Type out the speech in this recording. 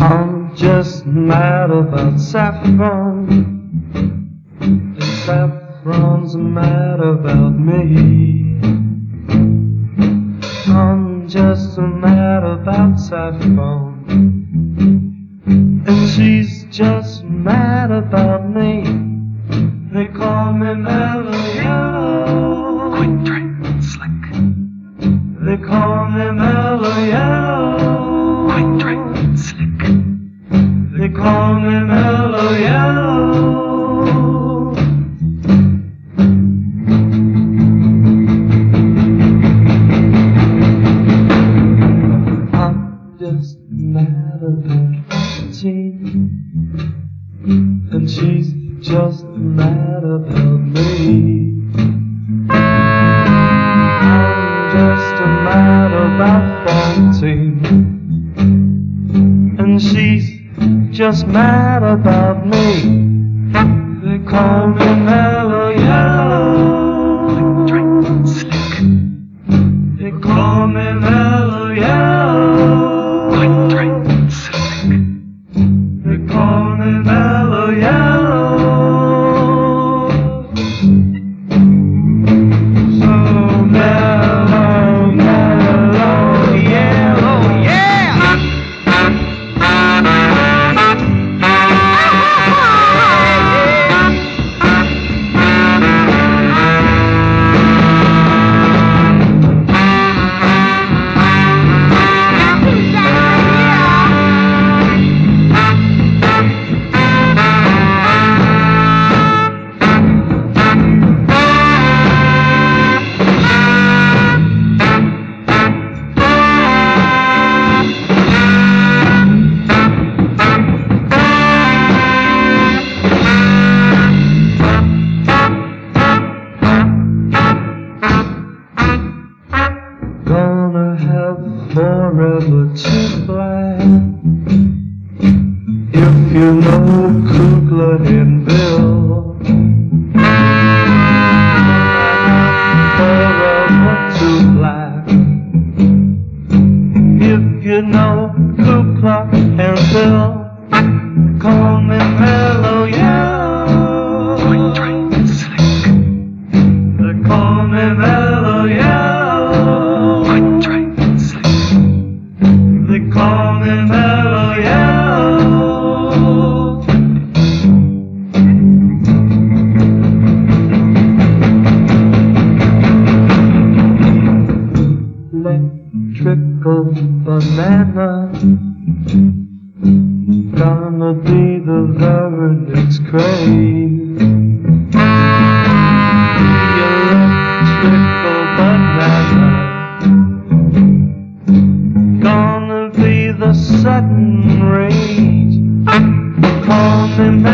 I'm just mad about saffron, and saffron's mad about me. I'm just mad about saffron, and she's just mad about me. They call me Mellow Yellow. Quick, drink, slick. They call me Mellow Yellow. Quick, drink, slick. They call me Mellow Yellow. I'm just mad about 14, and she's just mad about me. I'm just mad about 14, and she's just mad about me. They call me Mellow Yellow. Drink, slick. They call me Mellow Yellow. Quick, drink, slick. They call me Mellow Yellow. So mellow, mellow yellow, yeah. Gonna have forever to plan. If you know Kugler and Bill, forever to plan. If you know Kugler and Bill, call me Mellow Yellow. Quick, drink, slick. They call me Mellow Yellow. Quick, drink, slick. They call me Mellow Yellow. Electrical banana, gonna be the very next craze. The electrical banana, gonna be the sudden rage. Call me